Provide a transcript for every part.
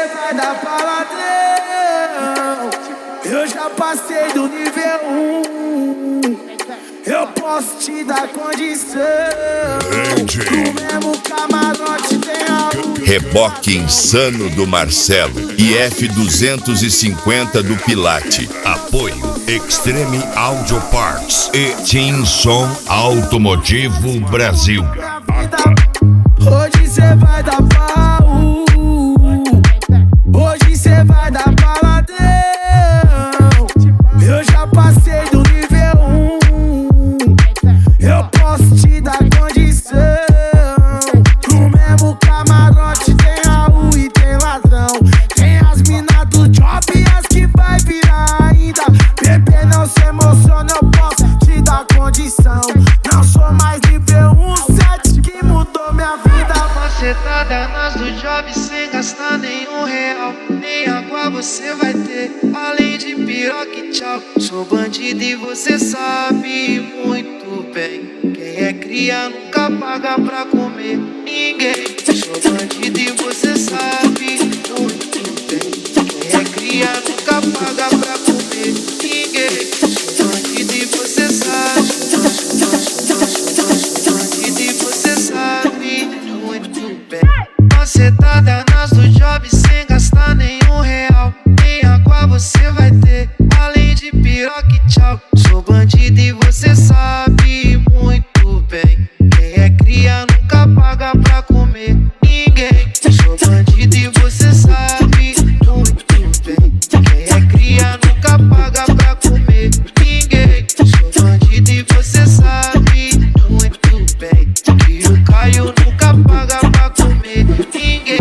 vai dar pra ladrão. Eu já passei do nível 1. Eu posso te dar condição. No mesmo camarote tem algo. Reboque Insano do Marcelo e F250 do Pilate. Apoio Extreme Audio Parts e Team Som Automotivo Brasil. Hoje cê vai dar pau. Hoje cê vai dar pra ladrão. Eu já passei do nível 1. Eu posso te dar condição. No mesmo camarote tem Raul e tem ladrão. Tem as minas do job e as que vai virar ainda. Bebê, não se emociona, eu posso te dar condição. Não sou mais nível 17 que mudou minha vida. Macetada nas do job sem gastar nenhum real. Nem água você vai ter, além de piroca e tchau. Sou bandido e você sabe muito bem. Quem é cria nunca paga pra comer ninguém. Sou bandido e você sabe muito bem. Quem é cria nunca paga pra comer ninguém. Sou bandido e você sabe. Sou bandido e você sabe muito bem. Macetada nas do job sem gastar nenhum real. Nem água você vai ter, além de piroca e tchau. Sou bandido e você sabe muito bem. Quem é cria nunca paga pra comer ninguém. Sou bandido e você sabe muito bem. Quem é cria nunca paga pra comer ninguém. Sou bandido e você sabe muito bem. Que o Caio nunca paga pra comer ninguém.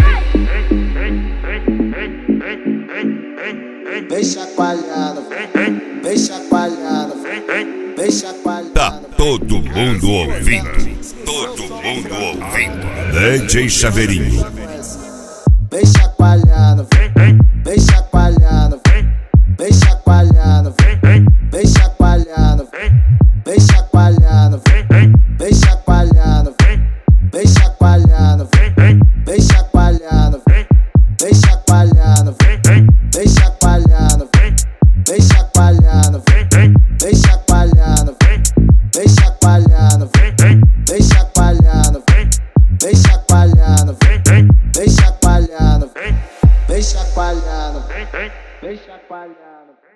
Vem chacoalhando, vem chacoalhando, vem chacoalhando. Tá todo mundo ouvindo. Todo mundo ouvindo. DJ Chaveirinho. Vem chacoalhando, vem chacoalhando, vem chacoalhando, vem chacoalhando, vem chacoalhando, vem chacoalhando, vem chacoalhando, vem chacoalhando, vem chacoalhando, vem chacoalhando, vem chacoalhando, vem chacoalhando, vem chacoalhando, vem chacoalhando, vem chacoalhando, vem chacoalhando, vem chacoalhando, vem chacoalhando.